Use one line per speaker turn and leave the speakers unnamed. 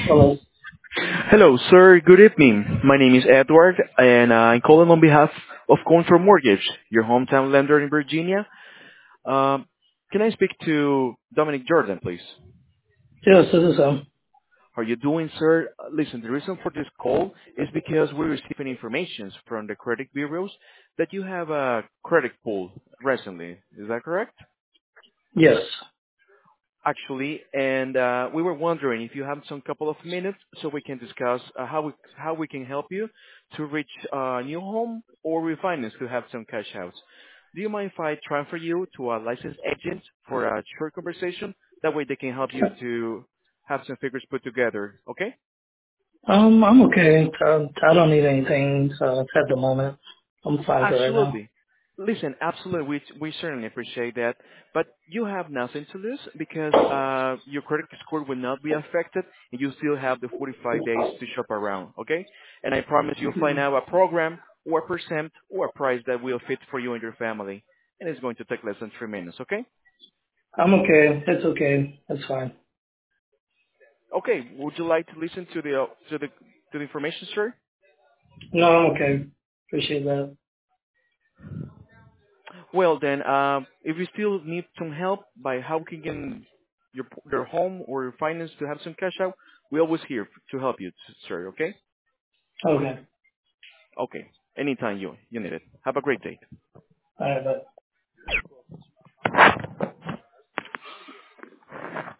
Hello.
Hello, sir. Good evening. My name is Edward, and I'm calling on behalf of Contour Mortgage, your hometown lender in Virginia. Um, can I speak to Dominic Jordan, please?
Yes, this is
How are you doing, sir? Listen, the reason for this call is because we're receiving information from the credit bureaus that you have a credit pull recently. Is that correct?
yes.
Actually, and we were wondering if you have some couple of minutes so we can discuss how we can help you to reach a new home or refinance to have some cash outs. Do you mind if I transfer you to a licensed agent for a short conversation? That way they can help you to have some figures put together. Okay?
I'm okay. I don't need anything at the moment. I'm fine for right now.
Absolutely. Listen, absolutely, we certainly appreciate that. But you have nothing to lose because your credit score will not be affected, and you still have the 45 days to shop around. Okay? And I promise you'll find out a program or a percent or a price that will fit for you and your family, and it's going to take less than 3 minutes. Okay?
I'm okay. It's okay. It's fine.
Okay. Would you like to listen to the information, sir?
No, I'm okay. Appreciate that.
Well, then, if you still need some help by how can get your home or your finance to have some cash out, we're always here to help you, sir. Okay?
Okay.
Okay. Anytime you need it. Have a great day.
All right, bye.